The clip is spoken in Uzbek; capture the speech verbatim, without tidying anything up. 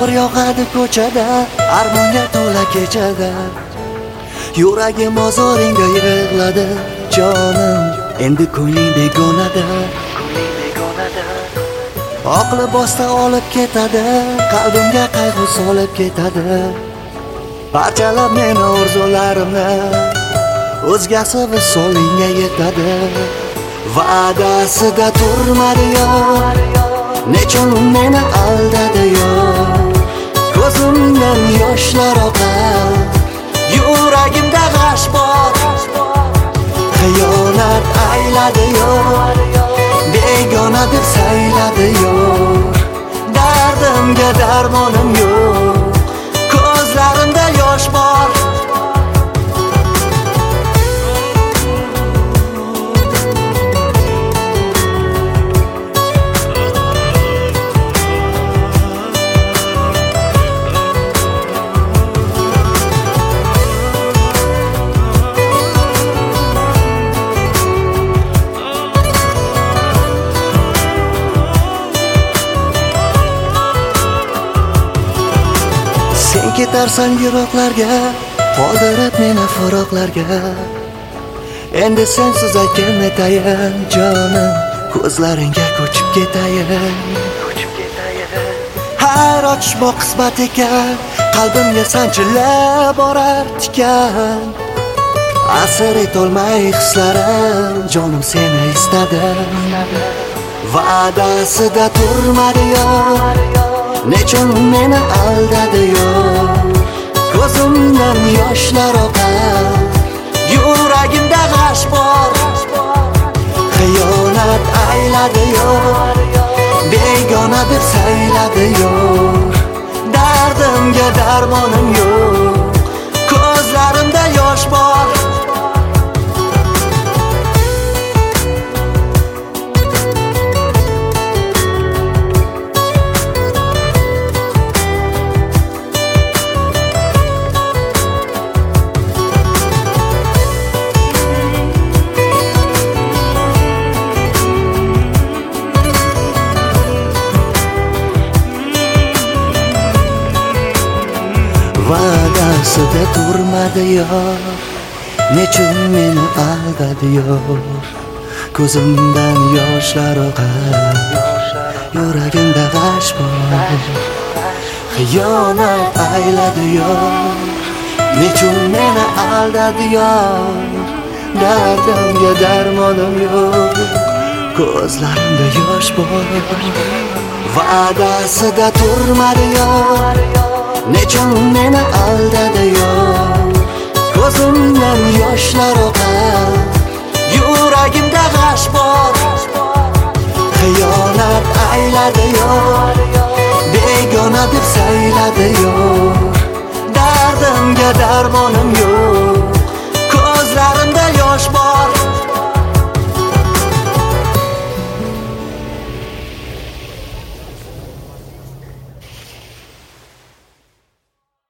Yomg'ir yog'adi ko'chada, armonga to'la kechada. Yuragim ozoringga yig'ladi, jonim, endi ko'ngling begonada. Oqli bosta olib ketadi, qalbimga qayg'u solib ketadi. Parchalab meni orzularimni, o'zgasi visolingga yetadi. Va'dasida turmadi yo, nechun meni aldadi yo. Ko'zimdan yoshlar oqar, yuragimda g'ash bor. Xiyonat ayladi yo, begona deb sayladi yo. Dardimga darmonim yo'q, ko'zlarimda yosh bor. Sen ketarsan yiroqlarga, qoldirib meni firoqlarga. Endi sensiz aytgan netayin, jonim, ko'zlaringga ko'chib ketayin. Har ochmoq qismat ekan, qalbimga sanchilib borar tikan. Asir etolmay hislarim, jonim seni istadim. Va'dasida turmadi yo, nechun meni aldadi yo. Ko'zimdan yoshlar oqar, yuragimda g'ash bor. Xiyonat ayladi yo, begona deb sayladi yo. Dardimga darmonim yo'q, ko'zlarimda yosh bor. Va'dasida turmadi yo, nechun meni aldadi yo. Ko'zimdan yoshlar oqar, yuragimda g'ash bor. Xiyonat ayladi yo, nechun meni aldadi yo. Dardimga darmonim yo'q, ko'zlarimda yosh bor. Va'dasida turmadi yo, nechun meni aldadi yo. Ko'zimdan yoshlar oqar.